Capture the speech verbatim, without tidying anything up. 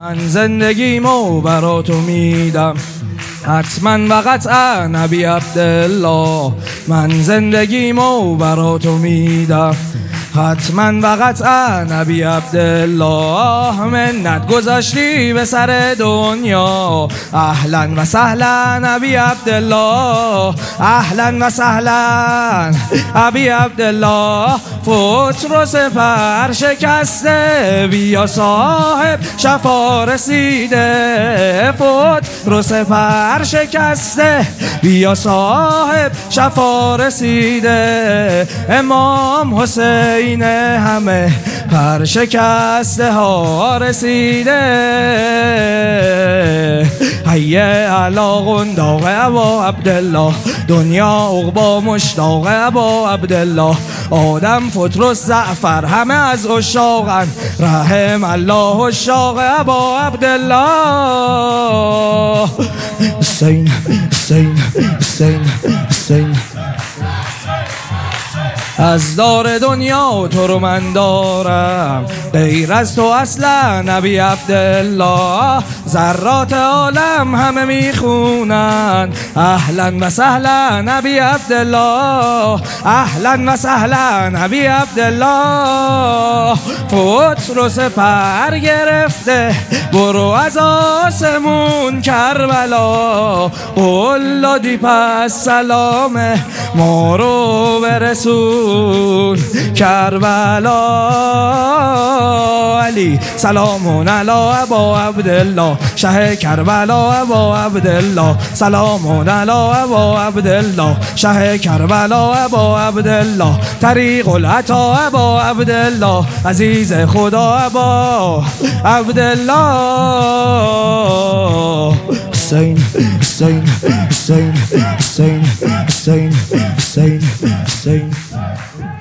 من زندگیمو برا تو میدم، حتما و قطعا نبی عبدالله. من زندگیمو برا تو میدم، حتما و قطعا نبی عبدالله. منت گذاشتی به سر دنیا، اهلا و سهلا نبی عبدالله، اهلا و سهلا نبی عبدالله. فوت رو سپر شکسته، بیا صاحب شفا رسیده. فوت رو سپر شکسته، بیا صاحب شفا رسیده. امام حسین همه پر شکسته ها رسیده. حیه علا قنداق ابا عبدالله، دنیا عقبا مشتاق ابا عبدالله. آدم فترس زعفر همه از عشاقن، رحم الله عشاق ابا عبدالله. حسین حسین حسین حسین. از دار دنیا تو رو من دارم، غیر از تو اصلا نبی عبدالله. ذرات عالم همه میخونن، اهلا و سهلا نبی عبدالله، اهلا و سهلا نبی عبدالله. فوت رو سپر گرفته، برو از آسمون کربلا. قول دادی پس سلام ما رو برسون کربلا. علی سلامون علی ابا عبدالله، شه کربلا ابا عبدالله. سلامون علی ابا عبدالله، شه کربلا ابا عبدالله. طریق العطا ابا عبدالله، عزیز خدا ابا عبدالله. حسین حسین حسین حسین حسین حسین حسین.